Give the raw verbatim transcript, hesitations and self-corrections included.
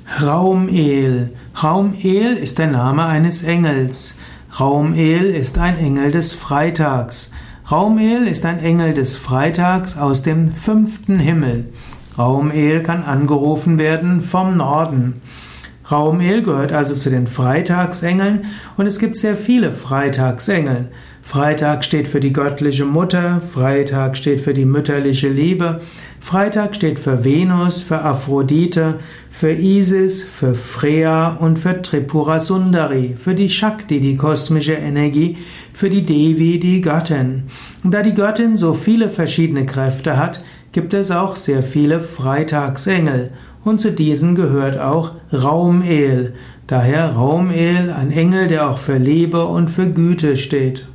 Raumel. Raumel ist der Name eines Engels. Raumel ist ein Engel des Freitags. Raumel ist ein Engel des Freitags aus dem fünften Himmel. Raumel kann angerufen werden vom Norden. Raumel gehört also zu den Freitagsengeln und es gibt sehr viele Freitagsengel. Freitag steht für die göttliche Mutter, Freitag steht für die mütterliche Liebe, Freitag steht für Venus, für Aphrodite, für Isis, für Freya und für Tripura Sundari, für die Shakti, die kosmische Energie, für die Devi, die Göttin. Und da die Göttin so viele verschiedene Kräfte hat, gibt es auch sehr viele Freitagsengel. Und zu diesen gehört auch Raumel. Daher Raumel, ein Engel, der auch für Liebe und für Güte steht.